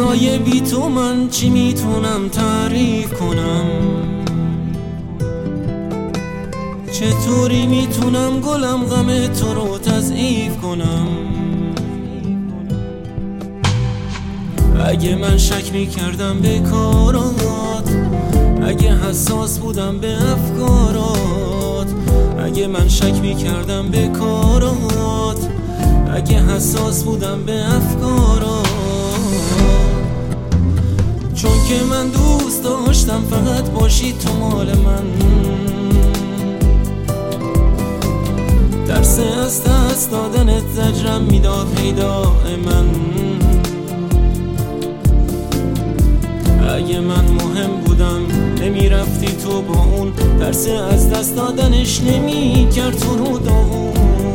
سایه بی تو من چی میتونم تعریف کنم؟ چطوری میتونم گلم غم تو رو تضعیف کنم؟ اگه من شک میکردم به کارات، اگه حساس بودم به افکارات، اگه من شک میکردم به کارات، اگه حساس بودم به افکارات، چون که من دوست داشتم فقط باشی تو مال من. ترس از دست دادنت زجرم میداد پیدا من. اگه من مهم بودم نمیرفتی تو با اون، ترس از دست دادنش نمیکرد تو رو داغون.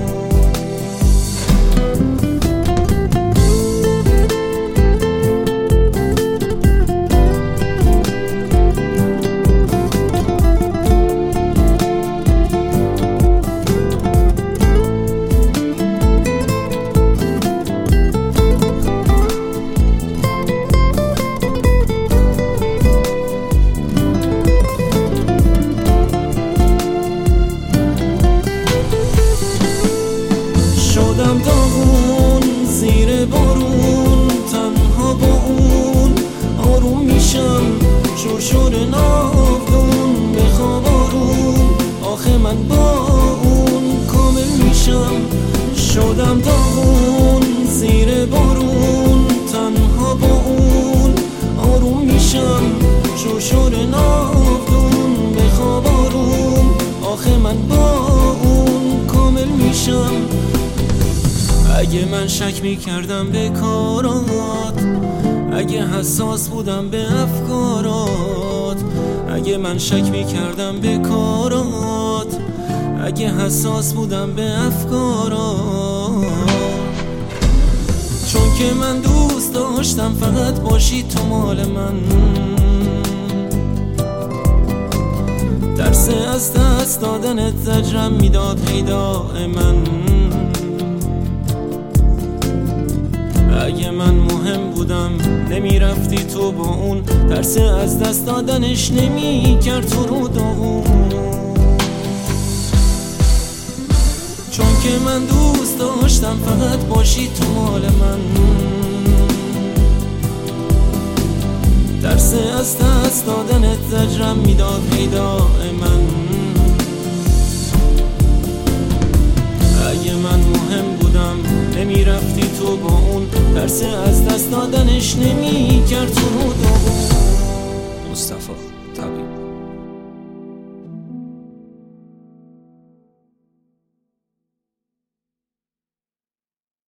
شدم داغون زیر بارون، تنها با اون آروم میشم، شرشور ناودون بخواب آروم، آخه من با اون کامل میشم. شدم داغون زیر بارون، تنها با اون آروم میشم، شرشور ناودون بخواب آروم، آخه من با اون کامل میشم. اگه من شک میکردم به کارات، اگه حساس بودم به افکارات، اگه من شک میکردم به کارات، اگه حساس بودم به افکارات، چون که من دوست داشتم فقط باشی تو مال من. ترس از دست دادنت زجرم میداد پیدا من. اگه من مهم بودم نمیرفتی تو با اون، ترس از دست دادنش نمیکرد تو رو داغون، چون که من دوست داشتم فقط باشی تو مال من. ترس از دست دادنت زجرم میداد پیدا من. اگه من مهم بودم نمیرفتی تو با اون، ترس از دست دادنش نمیکرد تو رو داغون. مصطفی طبیب.